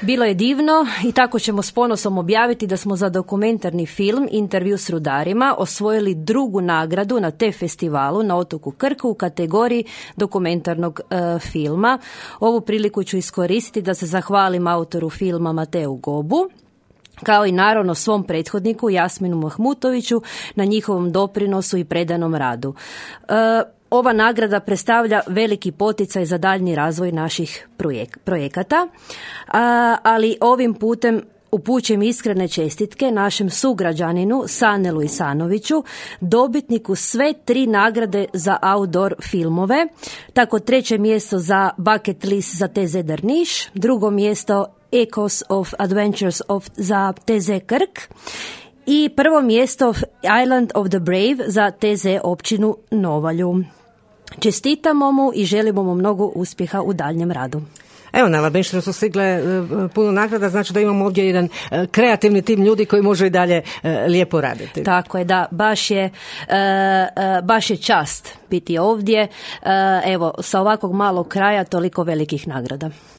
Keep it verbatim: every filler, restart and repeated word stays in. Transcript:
Bilo je divno i tako ćemo s ponosom objaviti da smo za dokumentarni film Intervju s rudarima osvojili drugu nagradu na te festivalu na otoku Krku u kategoriji dokumentarnog e, filma. Ovu priliku ću iskoristiti da se zahvalim autoru filma Mateu Gobu, kao i naravno svom prethodniku Jasminu Mahmutoviću na njihovom doprinosu i predanom radu. E, ova nagrada predstavlja veliki poticaj za daljnji razvoj naših projek- projekata, a, ali ovim putem upućujem iskrene čestitke našem sugrađaninu Sanelu Isanoviću, dobitniku sve tri nagrade za outdoor filmove. Tako treće mjesto za Bucket List za T Z Drniš, drugo mjesto Echoes of Adventures of za T Z Krk i prvo mjesto Island of the Brave za T Z općinu Novalju. Čestitamo mu i želimo mu mnogo uspjeha u daljnjem radu. Evo, na Labinštinu su stigle puno nagrada, znači da imamo ovdje jedan kreativni tim ljudi koji može i dalje lijepo raditi. Tako je, da, baš je, baš je čast biti ovdje. Evo, sa ovakvog malog kraja toliko velikih nagrada.